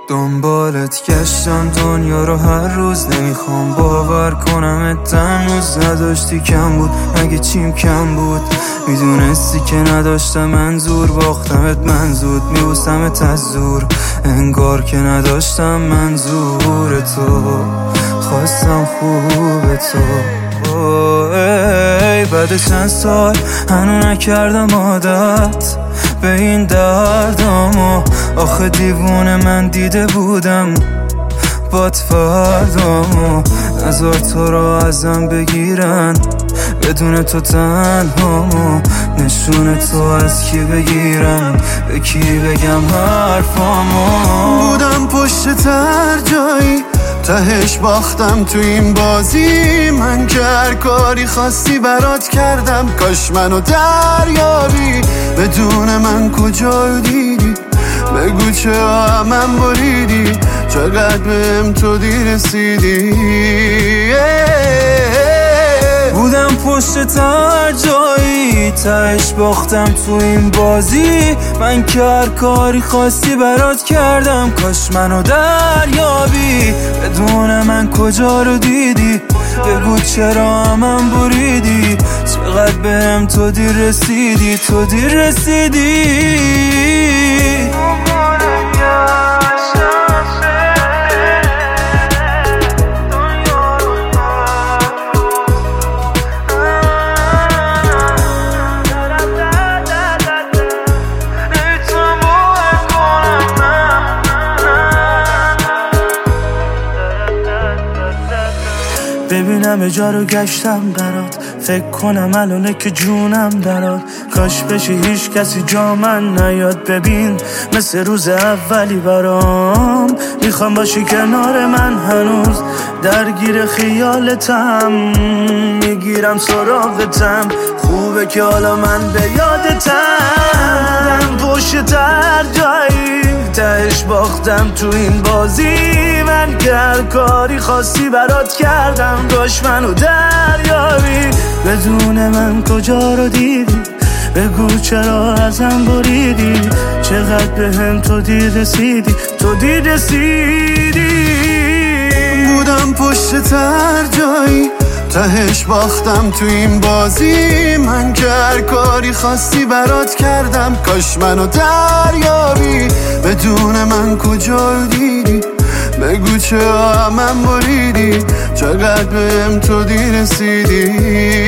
دنبالت گشتم دنیا رو هر روز، نمیخوام باور کنم هنوز نداشتی. کم بود اگه چیم کم بود، میدونستی که نداشتم منظور. باختمت من زود میبوسمت از زور، انگار که نداشتم منظور تو. خواستم خوب تو ای بعد چند سال هنو نکردم عادت به این دردامو. آخه دیوونه من دیده بودم باد فردامو. نذار تو رو ازم بگیرن بدون تو تنهامو. نشون تو از کی بگیرم به کی بگم حرفامو. بودم پشت تر جایی تهش باختم تو این بازی. من که هر کاری خواستی برات کردم، کاش منو دریابی بدون من کجا دیدی. بگو چرا من بریدی، چقدر بهم تو دیر رسیدی. بودم پشت تر جایی تهش باختم تو این بازی. من که هر کاری خواستی برات کردم، کاش منو دریابی بدون من کجا رو دیدی. بگو چرا من بریدی، چقدر بهم تو دیر رسیدی. تو دیر رسیدی. ببینم جا رو گشتم برات، فکر کنم الانه که جونم درات. کاش بشه هیچ کسی جا من نیاد. ببین مثل روز اولی برام میخوام باشی کنار من هنوز. درگیر خیالتم میگیرم سراغتم، خوبه که حالا من به یادتم. پشت تر جایی تهش باختم تو این بازی. من که هر کاری خواستی برات کردم، کاش منو دریابی بدون من کجا رو دیدی. بگو چرا ازم بریدی، چقدر بهم تو دیر رسیدی. تو دیر رسیدی. بودم پشت تر جایی تهش باختم تو این بازی. من که هر کاری خواستی برات کردم، کاش منو دریابی بدون من کجا رو دیدی. بگو چرا من بریدی، چقدر بهم تو دیر رسیدی.